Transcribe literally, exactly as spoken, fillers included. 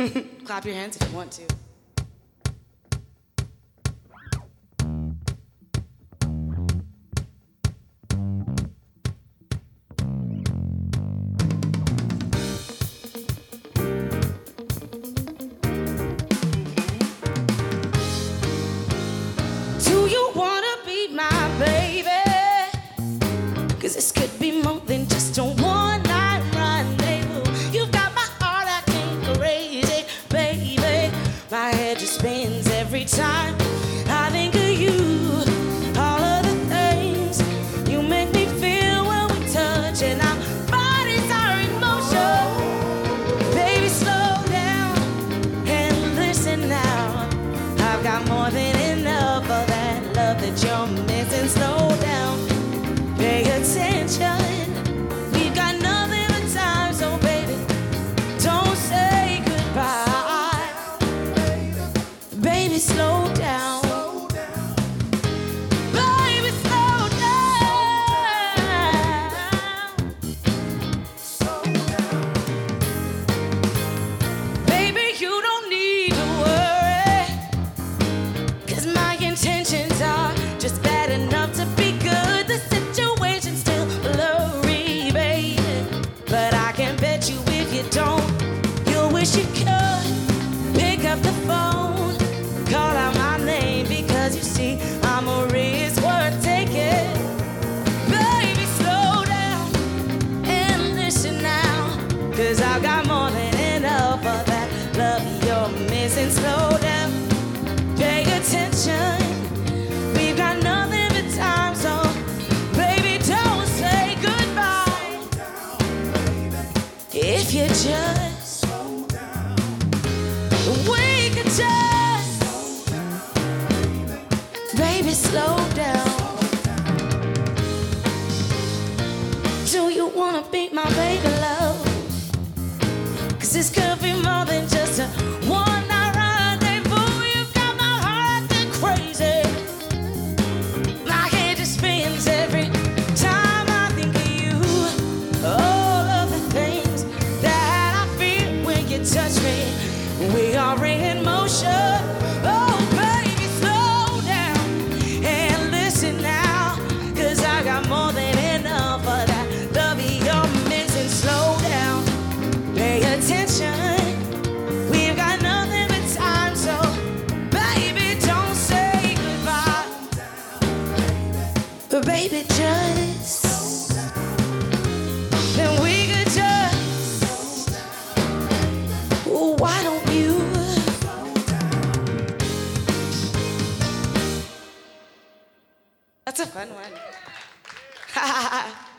Clap your hands if you want to. Do you wanna be my baby? 'Cause this could be more than just a one-night rendezvous. You've got my heart acting crazy, baby. My head just spins every time I think of you. All of the things you make me feel when we touch, and our bodies are in motion. Baby, slow down and listen now. I've got more than enough of that love that you're missing. Slow down, pay attention. We've got nothing but time, so baby, don't say goodbye. Baby, slow down. Baby, slow down. Baby, you don't need to worry, 'cause my intentions are just bad enough to be good. The situation's still blurry, baby, but I can bet you if you don't, you'll wish you could pick up the phone, call out my name, because you see I'm a risk worth taking. Baby, slow down and listen now, 'cause I've got more than enough of that love you're missing. Slow down, pay attention. We've got nothing but time, so baby, don't say goodbye. If you just, we could just, baby, slow down. Do you wanna be my baby love? 'Cause this could be more than just a one-night rendezvous. You've got my heart acting crazy. My head just spins every time I think of you. All of the things that I feel when you touch me, we are in motion. Oh, baby, slow down and listen now, 'cause I got more than enough of that love you're missing. Slow down, pay attention. We've got nothing but time, so baby, don't say goodbye. But baby, just, then we could just, oh, why don't you? That's a fun one.